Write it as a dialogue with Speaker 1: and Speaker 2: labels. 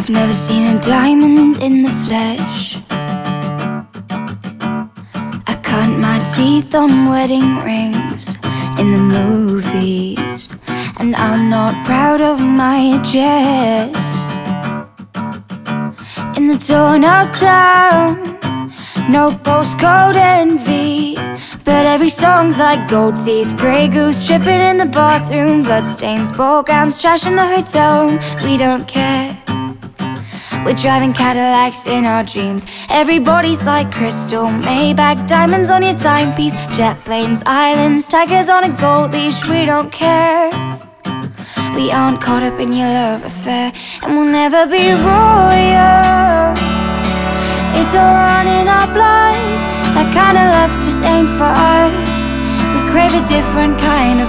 Speaker 1: I've never seen a diamond in the flesh. I cut my teeth on wedding rings in the movies, and I'm not proud of my dress. In the torn up town, no postcode envy, but every song's like gold teeth, grey goose tripping in the bathroom, bloodstains, ball gowns, trash in the hotel room. We don't care. We're driving Cadillacs in our dreams. Everybody's like crystal, Maybach, diamonds on your timepiece, jet planes, islands, tigers on a gold leash. We don't care. We aren't caught up in your love affair, and we'll never be royal. It don't run in our blood. That kind of love's just ain't for us. We crave a different kind of